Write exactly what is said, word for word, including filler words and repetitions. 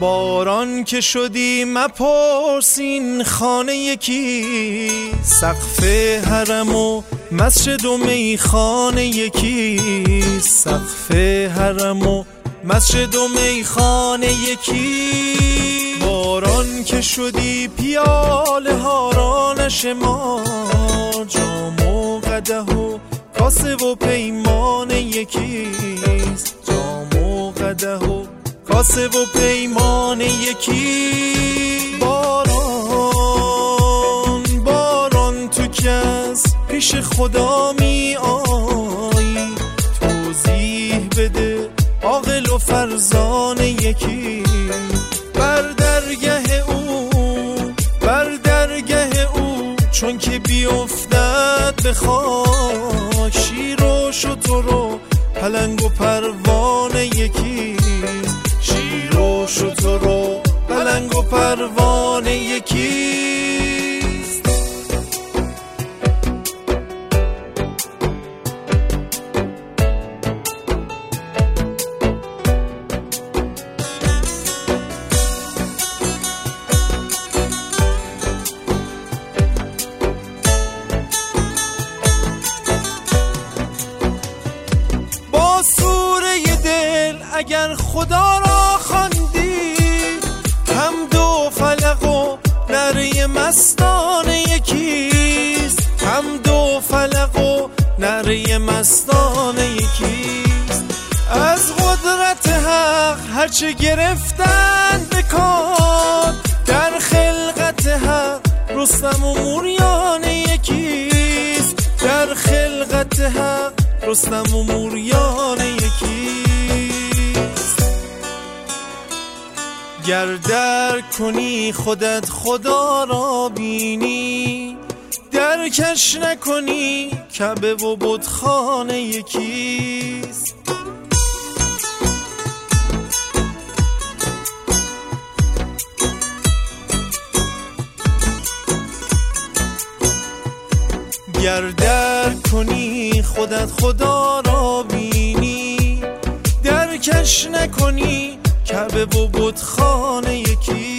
باران که شدی مپرسین خانه یکی، سقف حرم و مسجد و میخانه یکی، سقف حرم و مسجد و میخانه یکی. باران که شدی پیاله ها را نشمار، جام و قدح و کاسه و پیمان یکیست، جام و قدح و کاسه و پیمان یکی. باران باران تو که از پیش خدا می آیی، توضیح بده عاقل و فرزان یکی. بر درگه او بر درگه او چون که بیفتد به خاک، شیر و شتر و پلنگ و پروانه یکی، شیر و شتر و پلنگ و پروانه یکیست. با سوره دل اگر خدا را خواندی، حمد و فلق و نره مستانه یکیست، حمد و فلق و نره مستانه یکیست. از قدرت حق هرچه گرفتن بکن، در خلقت حق رستم و موریان یکیست، در خلقت حق رستم و موریان یکیست. گر درک کنی خودت خدا را بینی، درکش نکنی کعبه و بتخانه یکیست. گر درک کنی خودت خدا را بینی، درکش نکنی کعبه و بتخانه یکی.